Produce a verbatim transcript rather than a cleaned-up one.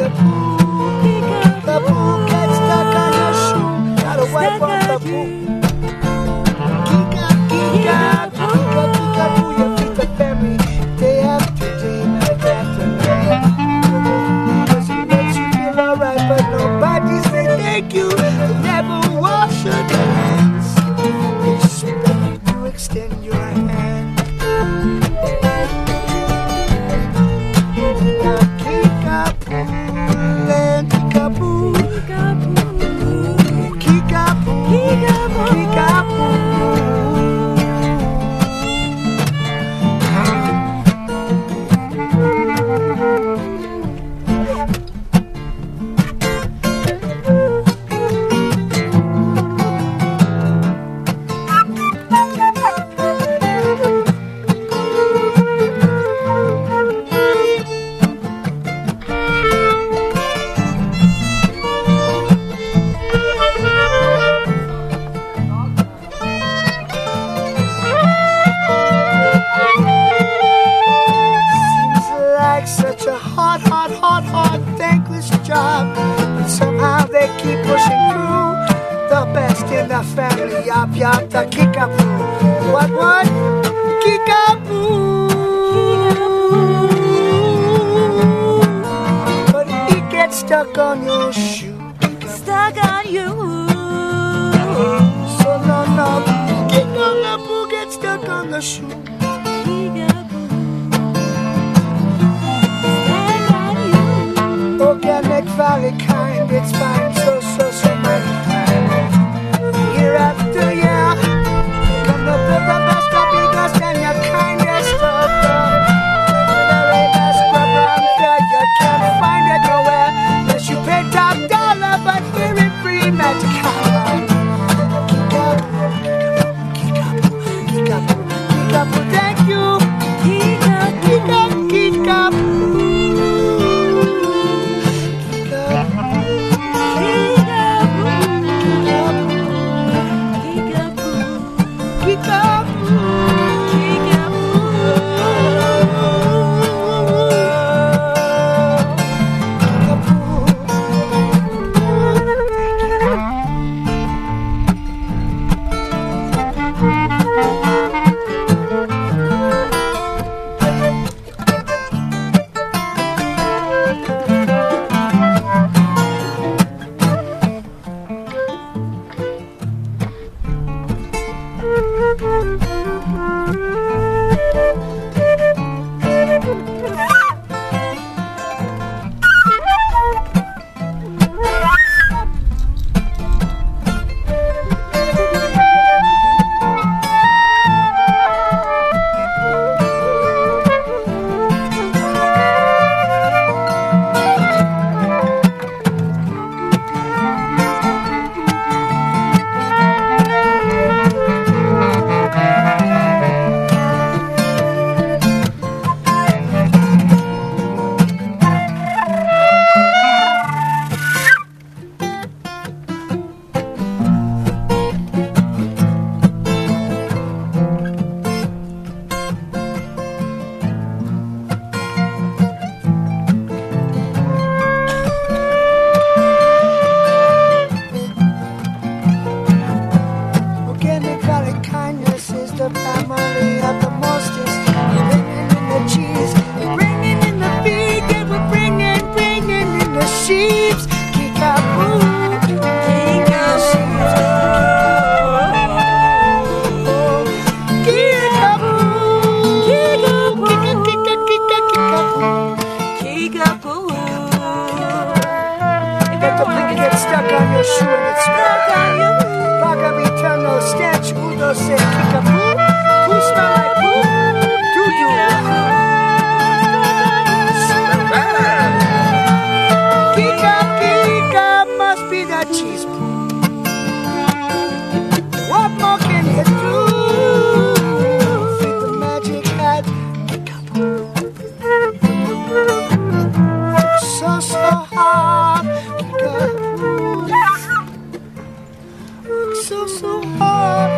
Kickapoo, Kickapoo, get stuck on your shoe. Gotta wipe off the poo. Kika, Kika, Kika, Kickapoo, your feet are very day after day, night after night. Because it makes you feel alright, but nobody say thank you. You never wash your hands. They expect you to extend your hand. Now Kickapoo, and Kickapoo, Kickapoo, Kickapoo, Kickapoo. Hard, hard, hard, hard, thankless job. But somehow they keep pushing through. The best in the family, yop, yop, the Kickapoo. What, what? Kickapoo. But he gets stuck on your shoe. Stuck on you. So no, no, Kickapoo gets stuck on the shoe. Organic Valley kind, it's fine, so, so, so mighty fine. Year after year, come up with the best, the biggest, and your kindest of them. With the latest program that you can't find it nowhere, unless you pay top dollar, but hear it free, magic hour. Kickapoo, Kickapoo, Kickapoo, thank you. Kickapoo, Kickapoo. So, so hard.